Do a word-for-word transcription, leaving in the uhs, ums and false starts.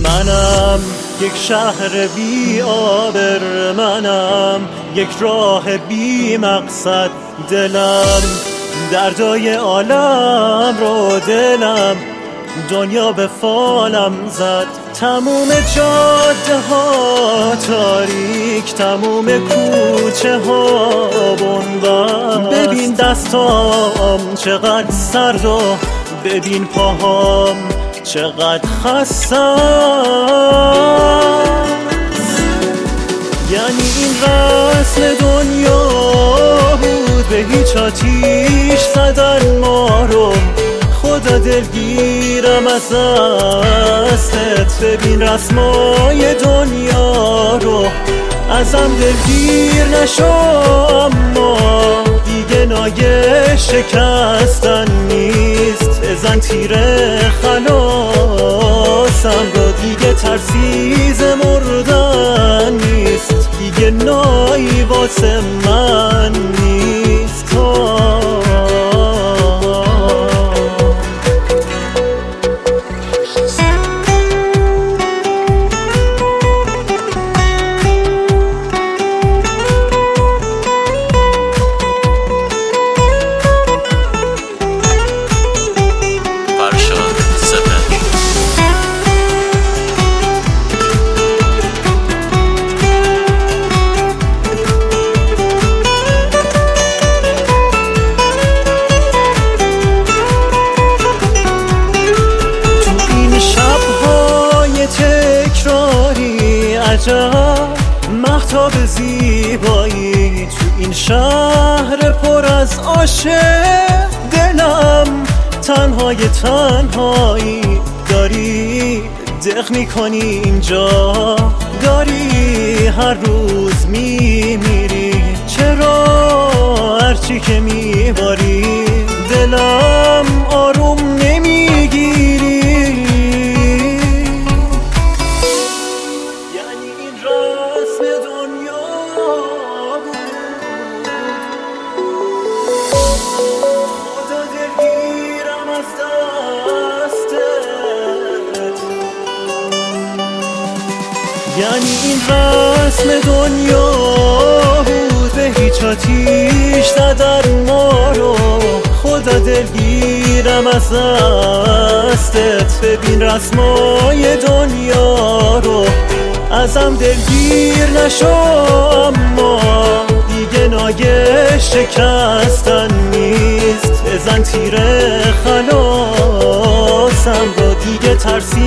منم یک شهر بی آبر، منم یک راه بی مقصد. دلم دردای عالم رو، دلم دنیا به فالم زد. تموم جاده ها تاریک، تموم کوچه ها بنبست. ببین دستام چقدر سرد و ببین پاهام چقدر خسته است. یعنی این رسم دنیا بود، به هیچ آتیش زدن ما رو. خدا دلگیرم از دستت، ببین رسمای دنیا رو. ازم دلگیر نشو اما دیگه نایه شکستن نیست. بزن تیر خلاصم رو، دیگه ترسیز مردن نیست. دیگه نایی واسه من نیست. مهتاب زیبایی تو این شهر پر از عاشق. دلم تنهای تنهایی داری دق میکنی اینجا. داری هر روز میمیری، چرا هرچی که میباری دلم آروم نمیگیری. یعنی این رسم دنیا بود، به هیچ آتیش زدن ما رو. خدا دلگیرم از دستت، ببین رسمای دنیا رو. ازم دلگیر نشو اما دیگه نایه شکستن نیست. بزن تیر خلاصم رو، دیگه ترسی